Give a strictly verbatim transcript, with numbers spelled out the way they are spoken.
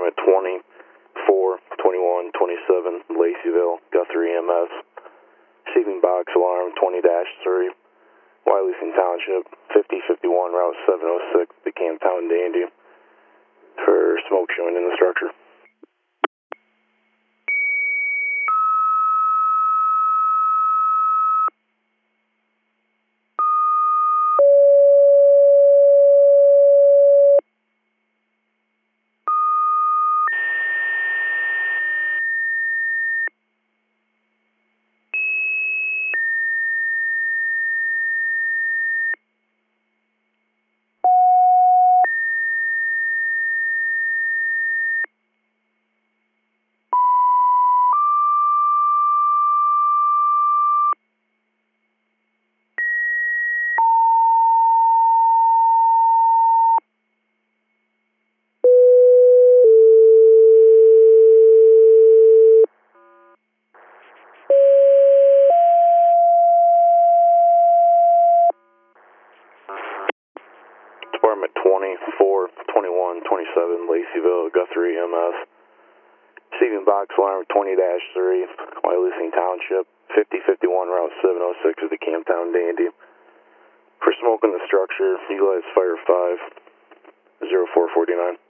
Department twenty, four, twenty-one, twenty-seven, Laceyville, Guthrie E M S. Receiving box alarm twenty dash three, Wyalusing Township, fifty fifty-one, Route seven oh six, the Camptown Dandy, for smoke showing in the structure. Department twenty, four, twenty-one, twenty-seven, Laceyville, Guthrie E M S. Receiving box alarm twenty dash three, Wyalusing Township, fifty fifty-one, Route seven oh six is the Camptown Dandy. For smoke in the structure, utilize Fire five, zero four four nine.